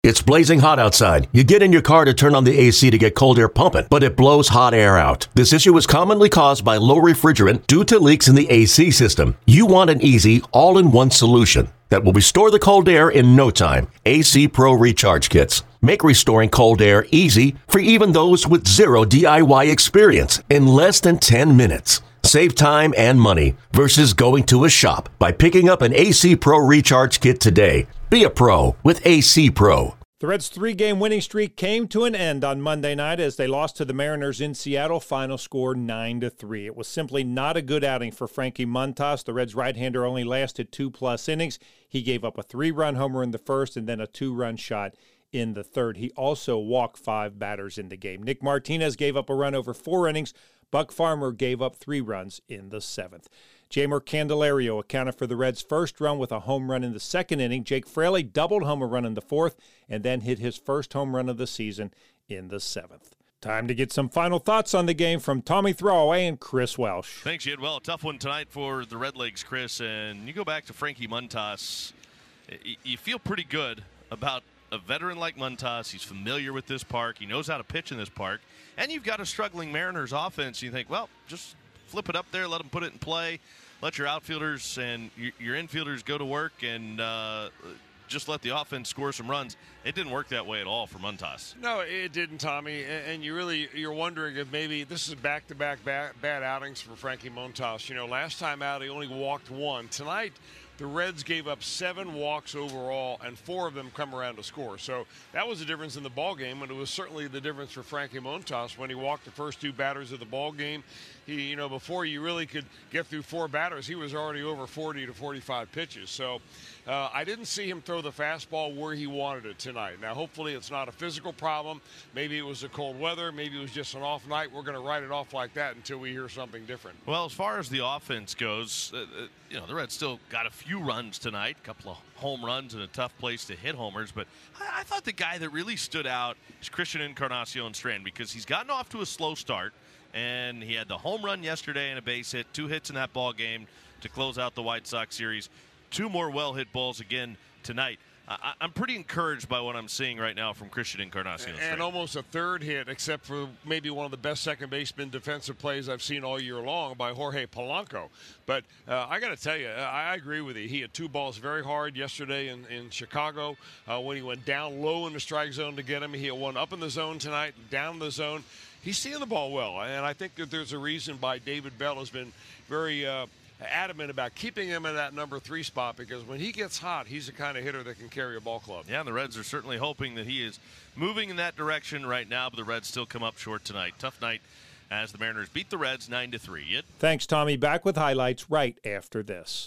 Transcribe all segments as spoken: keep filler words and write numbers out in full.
It's blazing hot outside. You get in your car to turn on the A C to get cold air pumping, but it blows hot air out. This issue is commonly caused by low refrigerant due to leaks in the A C system. You want an easy, all-in-one solution that will restore the cold air in no time. A C Pro Recharge Kits make restoring cold air easy for even those with zero D I Y experience in less than ten minutes. Save time and money versus going to a shop by picking up an A C Pro Recharge Kit today. Be a pro with A C Pro. The Reds' three-game winning streak came to an end on Monday night as they lost to the Mariners in Seattle. Final score nine to three. It was simply not a good outing for Frankie Montas. The Reds' right-hander only lasted two-plus innings. He gave up a three-run homer in the first and then a two-run shot in the third. He also walked five batters in the game. Nick Martinez gave up a run over four innings. Buck Farmer gave up three runs in the seventh. Jeimer Candelario accounted for the Reds' first run with a home run in the second inning. Jake Fraley doubled home a run in the fourth and then hit his first home run of the season in the seventh. Time to get some final thoughts on the game from Tommy Throwaway and Chris Welsh. Thanks, Jed. Well, a tough one tonight for the Redlegs, Chris. And you go back to Frankie Montas, you feel pretty good about a veteran like Montas. He's familiar with this park. He knows how to pitch in this park. And you've got a struggling Mariners offense. You think, well, just flip it up there, let them put it in play, let your outfielders and your infielders go to work, and uh, just let the offense score some runs. It didn't work that way at all for Montas. No, it didn't, Tommy. And you really, you're wondering if maybe this is back-to-back bad, bad outings for Frankie Montas. You know, last time out he only walked one. Tonight, the Reds gave up seven walks overall, and four of them come around to score. So that was the difference in the ball game, and it was certainly the difference for Frankie Montas when he walked the first two batters of the ball game. He, you know, before you really could get through four batters, he was already over forty to forty-five pitches. So uh, I didn't see him throw the fastball where he wanted it tonight. Now, hopefully it's not a physical problem. Maybe it was the cold weather. Maybe it was just an off night. We're going to write it off like that until we hear something different. Well, as far as the offense goes, uh, you know, the Reds still got a few runs tonight, a couple of home runs in a tough place to hit homers. But I, I thought the guy that really stood out is Christian Encarnacion Strand, because he's gotten off to a slow start. And he had the home run yesterday and a base hit, two hits in that ball game to close out the White Sox series. Two more well-hit balls again tonight. I, I'm pretty encouraged by what I'm seeing right now from Christian Encarnacion. And, and almost a third hit, except for maybe one of the best second baseman defensive plays I've seen all year long by Jorge Polanco. But uh, I got to tell you, I, I agree with you. He had two balls very hard yesterday in, in Chicago uh, when he went down low in the strike zone to get him. He had one up in the zone tonight, down in the zone. He's seeing the ball well, and I think that there's a reason why David Bell has been very uh, adamant about keeping him in that number three spot, because when he gets hot, he's the kind of hitter that can carry a ball club. Yeah, the Reds are certainly hoping that he is moving in that direction right now, but the Reds still come up short tonight. Tough night as the Mariners beat the Reds nine to three. It- Thanks, Tommy. Back with highlights right after this.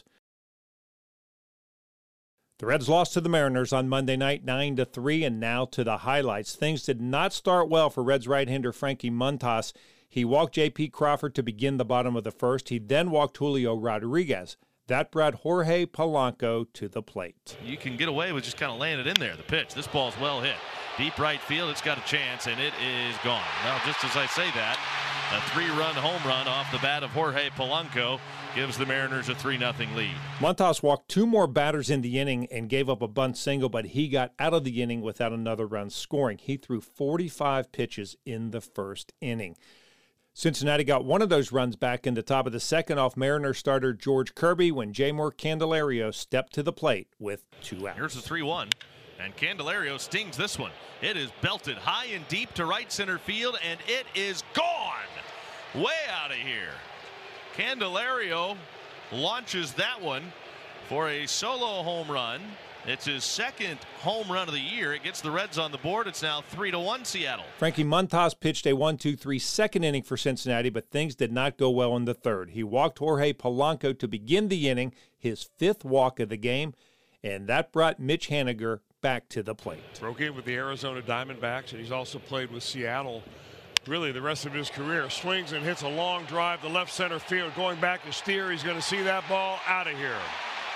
The Reds lost to the Mariners on Monday night nine to three, and now to the highlights. Things did not start well for Reds right-hander Frankie Montas. He walked J P Crawford to begin the bottom of the first. He then walked Julio Rodriguez. That brought Jorge Polanco to the plate. You can get away with just kind of laying it in there. The pitch, this ball's well hit. Deep right field, it's got a chance, and it is gone. Well, just as I say that, a three-run home run off the bat of Jorge Polanco gives the Mariners a three nothing lead. Montas walked two more batters in the inning and gave up a bunt single, but he got out of the inning without another run scoring. He threw forty-five pitches in the first inning. Cincinnati got one of those runs back in the top of the second off Mariners starter George Kirby when Jeimer Candelario stepped to the plate with two outs. Here's the three one, and Candelario stings this one. It is belted high and deep to right center field, and it is gone. Way out of here. Candelario launches that one for a solo home run. It's his second home run of the year. It gets the Reds on the board. It's now three to one Seattle. Frankie Montas pitched a one two three second inning for Cincinnati, but things did not go well in the third. He walked Jorge Polanco to begin the inning, his fifth walk of the game, and that brought Mitch Haniger back to the plate. Broke in with the Arizona Diamondbacks, and he's also played with Seattle really the rest of his career. Swings and hits a long drive to left center field. Going back to Steer. He's going to see that ball out of here.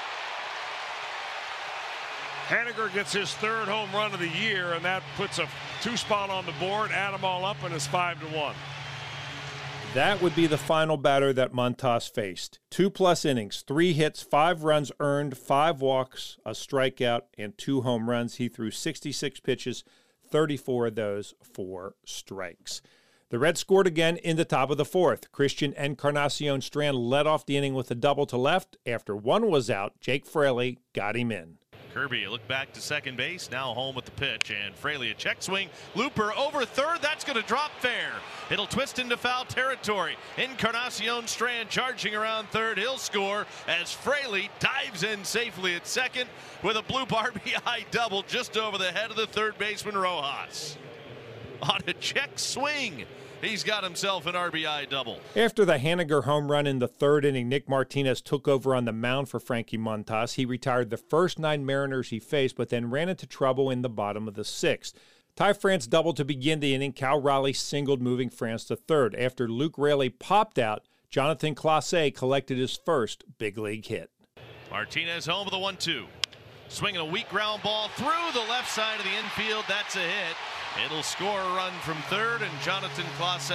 Haniger gets his third home run of the year, and that puts a two spot on the board. Add them all up, and it's five to one. That would be the final batter that Montas faced. Two-plus innings, three hits, five runs earned, five walks, a strikeout, and two home runs. He threw sixty-six pitches, thirty-four of those for strikes. The Reds scored again in the top of the fourth. Christian Encarnacion Strand led off the inning with a double to left. After one was out, Jake Fraley got him in. Kirby, a look back to second base, now home with the pitch, and Fraley a check swing. Looper over third, that's going to drop fair. It'll twist into foul territory. Encarnacion Strand charging around third. He'll score as Fraley dives in safely at second with a bloop R B I double just over the head of the third baseman Rojas. On a check swing, he's got himself an R B I double. After the Haniger home run in the third inning, Nick Martinez took over on the mound for Frankie Montas. He retired the first nine Mariners he faced, but then ran into trouble in the bottom of the sixth. Ty France doubled to begin the inning. Cal Raleigh singled, moving France to third. After Luke Raley popped out, Jonathan Clase collected his first big league hit. Martinez home with a one two. Swinging a weak ground ball through the left side of the infield. That's a hit. It'll score a run from third, and Jonathan Clase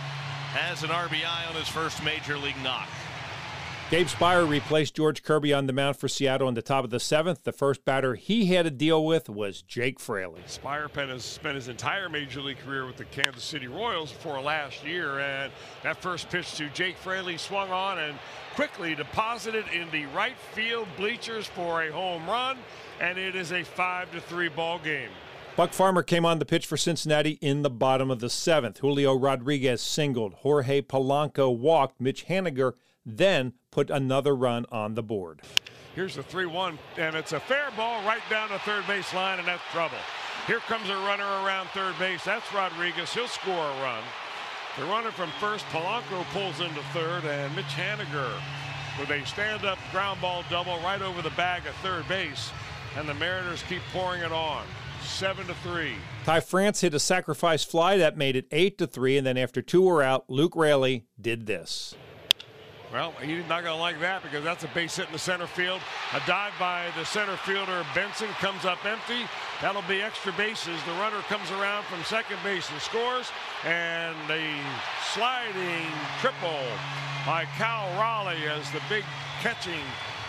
has an R B I on his first major league knock. Gabe Speier replaced George Kirby on the mound for Seattle in the top of the seventh. The first batter he had to deal with was Jake Fraley. Speier has spent his entire major league career with the Kansas City Royals before last year, and that first pitch to Jake Fraley swung on and quickly deposited in the right field bleachers for a home run, and it is a five to three ball game. Buck Farmer came on the pitch for Cincinnati in the bottom of the seventh. Julio Rodriguez singled. Jorge Polanco walked. Mitch Haniger then put another run on the board. Here's the three one, and it's a fair ball right down the third base line, and that's trouble. Here comes a runner around third base. That's Rodriguez. He'll score a run. The runner from first, Polanco, pulls into third, and Mitch Haniger with a stand-up ground ball double right over the bag at third base, and the Mariners keep pouring it on. Seven to three. Ty France hit a sacrifice fly that made it eight to three, and then after two were out, Luke Raley did this. Well, he's not going to like that because that's a base hit in the center field. A dive by the center fielder Benson comes up empty. That'll be extra bases. The runner comes around from second base and scores, and a sliding triple by Cal Raleigh as the big catching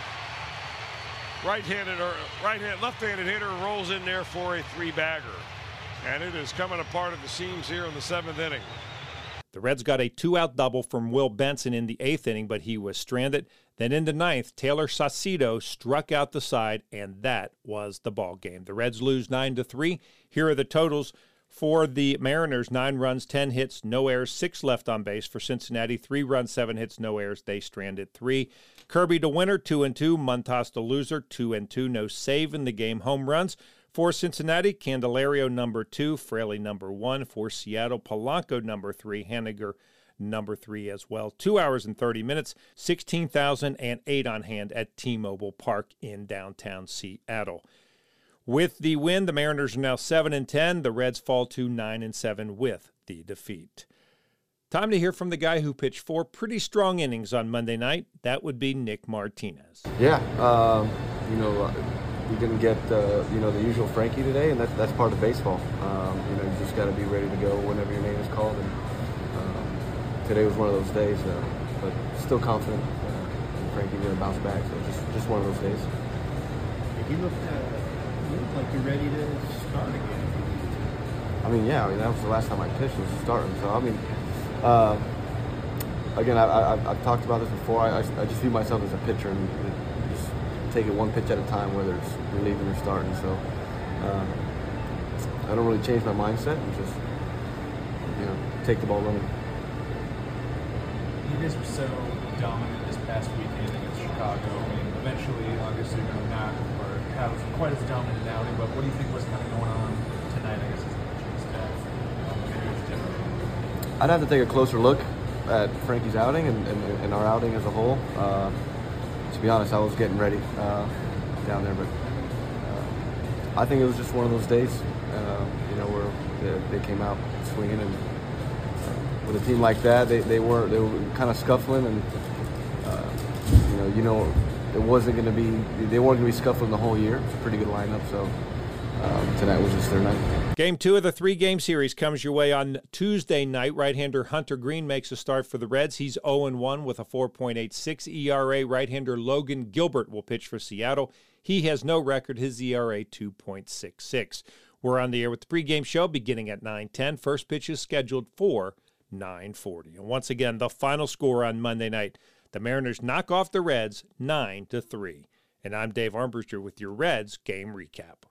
right-handed or right-hand left-handed hitter rolls in there for a three-bagger, and it is coming apart at the seams here in the seventh inning. The Reds got a two-out double from Will Benson in the eighth inning, but he was stranded. Then in the ninth, Taylor Saucedo struck out the side, and that was the ball game. The Reds lose nine to three. Here are the totals for the Mariners: nine runs, ten hits, no errors, six left on base. For Cincinnati, three runs, seven hits, no errors. They stranded three. Kirby the winner, two and two. Montas the loser, two and two. No save in the game. Home runs for Cincinnati: Candelario number two, Fraley number one. For Seattle, Polanco number three, Haniger number three as well. Two hours and thirty minutes, sixteen thousand eight on hand at T-Mobile Park in downtown Seattle. With the win, the Mariners are now seven and ten. The Reds fall to nine and seven with the defeat. Time to hear from the guy who pitched four pretty strong innings on Monday night. That would be Nick Martinez. Yeah, um, you know, uh, we didn't get uh, you know the usual Frankie today, and that, that's part of baseball. Um, you know, you just got to be ready to go whenever your name is called. And um, today was one of those days, uh, but still confident. Uh, Frankie's gonna bounce back, so just just one of those days. He looked. Uh... You look like you're ready to start again. I mean, yeah, I mean, that was the last time I pitched was starting. So, I mean, uh, again, I, I, I've talked about this before. I, I just view myself as a pitcher and just take it one pitch at a time, whether it's relieving or starting. So, uh, I don't really change my mindset and just, you know, take the ball running. You guys were so dominant this past weekend against Chicago, and eventually, obviously, you know, not have quite as dominant an outing, but what do you think was kind of going on tonight, I guess, as a pitching staff? Maybe it was different. I'd have to take a closer look at Frankie's outing and, and, and our outing as a whole. Uh, to be honest, I was getting ready uh, down there, but uh, I think it was just one of those days, uh, you know, where they, they came out swinging, and uh, with a team like that, they, they were they were kind of scuffling, and uh, you know, you know. It wasn't going to be, they weren't going to be scuffling the whole year. It's a pretty good lineup, so um, tonight was just their night. Game two of the three-game series comes your way on Tuesday night. Right-hander Hunter Green makes a start for the Reds. He's oh and one with a four point eight six E R A. Right-hander Logan Gilbert will pitch for Seattle. He has no record. His E R A two point six six. We're on the air with the pregame show beginning at nine ten. First pitch is scheduled for nine forty. And once again, the final score on Monday night, the Mariners knock off the Reds nine to three. And I'm Dave Armbruster with your Reds game recap.